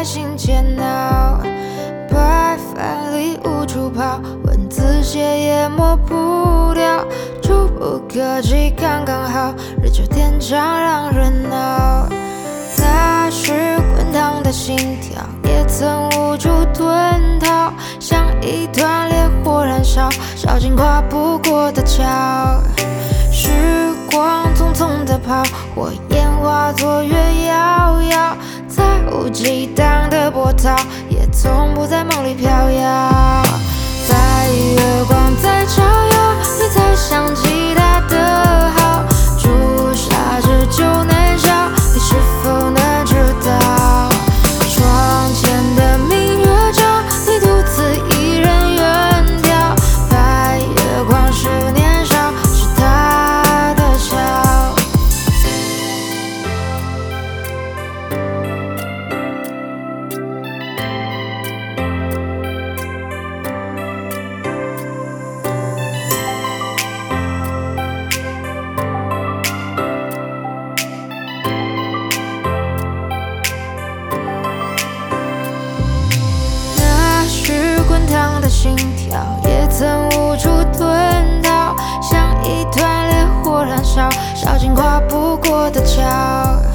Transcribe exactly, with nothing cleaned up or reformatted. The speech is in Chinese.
心煎熬，白饭里无处跑，文字写也抹不掉，触不可及刚刚好，日久天长让人恼。那时滚烫的心跳，也曾无处遁逃，像一团烈火燃烧，烧尽跨不过的桥。时光匆匆地跑，火焰化作月遥遥，再无激荡的波涛，也从不在梦里飘摇。白月光在照耀，你才想起他的好，朱砂痣就难消，你是否能知道？窗前的明月照，你独自一人远眺，白月光是年少，是他的笑。烫的心跳，也曾无处遁逃，像一团烈火燃烧，烧尽跨不过的桥。